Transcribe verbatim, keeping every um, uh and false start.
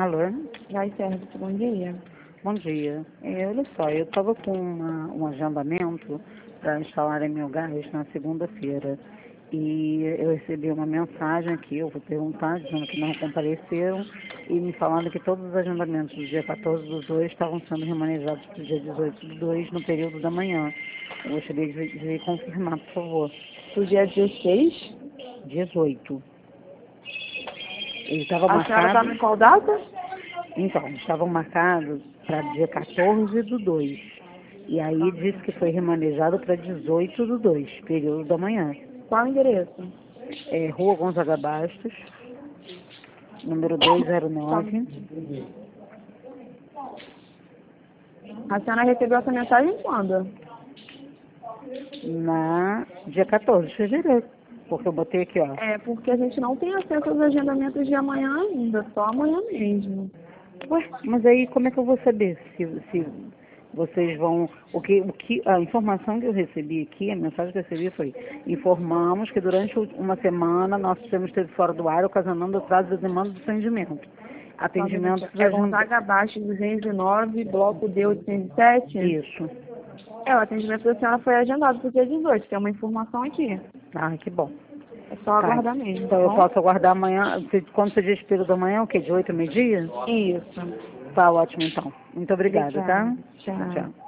Alô? Vai, Sérgio, bom dia. Bom dia. É, olha só, eu estava com uma, um agendamento para instalar em meu gás na segunda-feira. E eu recebi uma mensagem aqui, eu vou perguntar, dizendo que não compareceram, e me falando que todos os agendamentos do dia quatorze do dois estavam sendo remanizados para o dia dezoito do dois, no período da manhã. Eu gostaria de, de confirmar, por favor. Do dia dezesseis? dezoito. Ele estava A senhora está marcado... em qual data? Então, estavam marcados para dia quatorze do dois. E aí disse que foi remanejado para dezoito do dois, período da manhã. Qual o endereço? É, Rua Gonzaga Bastos, número duzentos e nove. A senhora recebeu essa mensagem quando? Na dia quatorze de fevereiro. Porque eu botei aqui, ó. É, porque a gente não tem acesso aos agendamentos de amanhã ainda, só amanhã mesmo. Ué, mas aí como é que eu vou saber se, se vocês vão... O que, o que, a informação que eu recebi aqui, a mensagem que eu recebi foi: informamos que durante uma semana nós temos esteve fora do ar, ocasionando atraso da demanda do atendimento. Atendimento... É Gonzaga Bastos duzentos e nove, bloco D oitocentos e sete? Isso. É, o atendimento da senhora foi agendado para o dia dezoito, tem uma informação aqui. Ah, que bom. É só Tá. aguardar mesmo. Então tá eu bom? posso aguardar amanhã, se- quando você diz período da manhã, o quê? De oito a meio-dia? Isso. Tá ótimo então. Muito obrigada, tá? Obrigada. Tchau. Tchau.